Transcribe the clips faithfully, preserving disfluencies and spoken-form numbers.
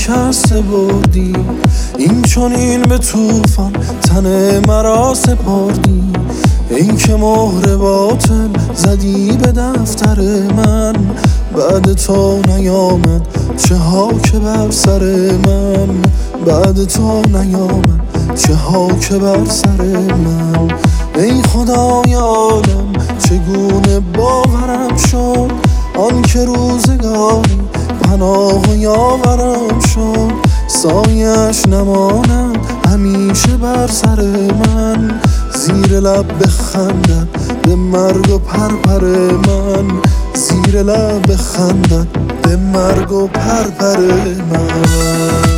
شکسته بردی، این چنین به طوفان تن مرا سپردی. این که مهر باطل زدی به دفتر من، بعد تو نیامد چه ها که بر سر من. بعد تو نیامد چه ها که بر سر من. ای خدای عالم چگونه باورم شد، آن که روزگاری پناه و یاورم شد. سایش نماند همیشه بر سر من، زیر لب بخندد به مرگ و پرپر من. زیر لب بخندد به مرگ و پرپر من.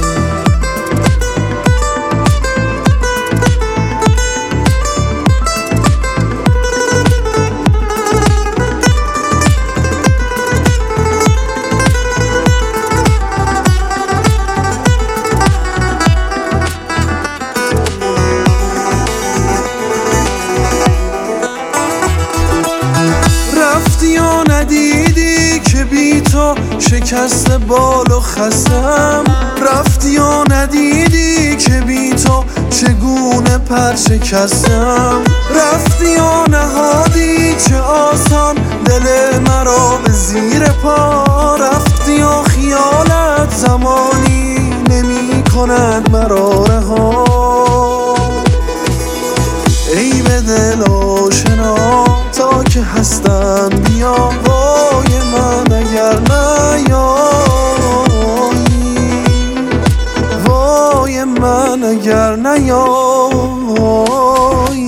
رفتی و ندیدی که بی تو شکست بال و خستم. رفتی و ندیدی که بی تو چگونه پر شکستم. رفتی و نهادی چه آسان دل مرا به زیر پا. رفتی و خیالت زمانی نمی کند مرا رها. ای به دل آشنا تا که هستم بیا، وای من اگر نیایی. وای من اگر نیایی.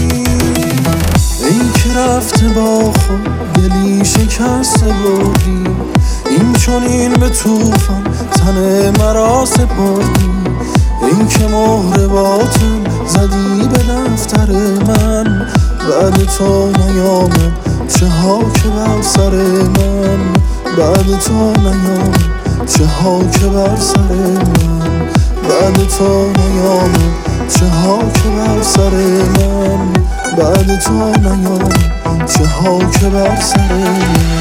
ای که رفته با خود دلی شکسته بردی، این چنین به طوفان تن مرا سپردی. این که مهر باطل زدی به دفتر من، بعد تو نیامد چه ها که بر سر من. بعد تو نیامد چه ها که بر سر من. بعد تو نیامد چه ها که بر سر من. بعد تو نیامد چه ها که بر سر من.